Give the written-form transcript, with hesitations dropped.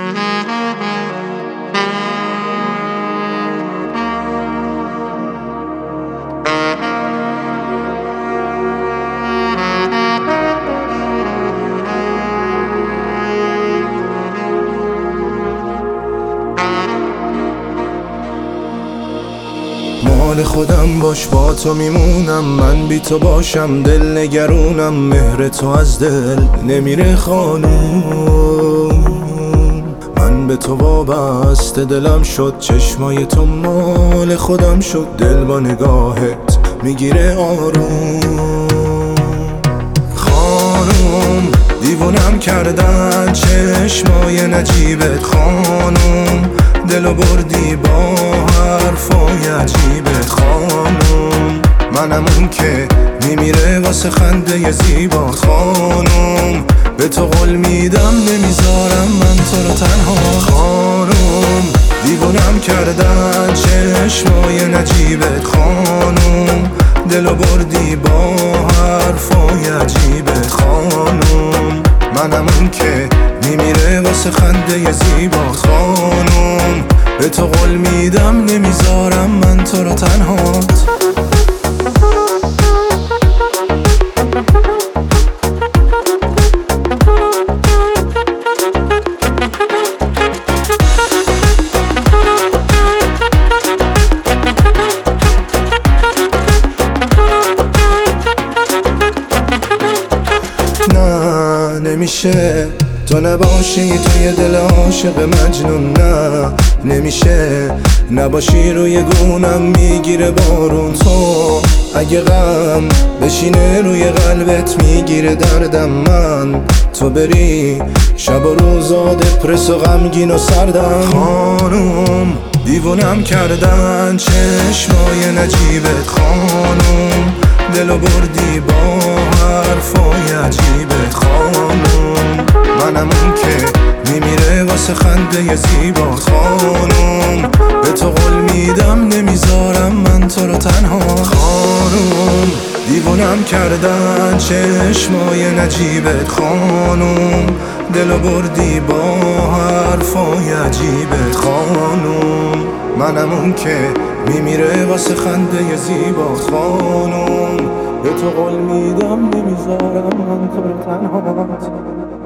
مال خودم باش، با تو میمونم. من بی تو باشم دل نگرونم. مهر تو از دل نمیره خانوم. من به تو وابسته دلم شد، چشمای تو مال خودم شد. دل با نگاهت میگیره آروم. خانوم دیوونم کردن چشمای نجیبت. خانوم دلو بردی با حرفای عجیبت. خانوم منم اون که میمیره واسه خنده زیبا. خانوم به تو قول میدم نمیذارم من تو رو تنها. خانوم دیوونم کردن چشمای نجیبت. خانوم دلو بردی با حرفای عجیبت. خانوم منم اون که میمیره واسه خنده زیبا. خانوم به تو قول میدم نمیذارم من تو رو تنهات. نه نمیشه تو نباشی توی دل عاشق مجنون. نه نمیشه نباشی روی گونم میگیره بارون. تو اگه غم بشینه روی قلبت میگیره دردم. من تو بری شب و روزا دپرس و غمگین و سردم. خانوم دیوونم کردن چشمای نجیبت. خانوم دلو بردی با حرفای عجیبت. خانوم منم اون که میمیره واسه خنده زیبا. خانوم به تو قول میدم نمیذارم من تو رو تنها. خانوم دیوونم کردن چشمای نجیبت. خانوم دلو بردی با حرفای عجیبت. خانوم منم اون که میمیره واسه خنده زیبا. خانوم به تو قول میدم نمیذارم من تو رو تنهات.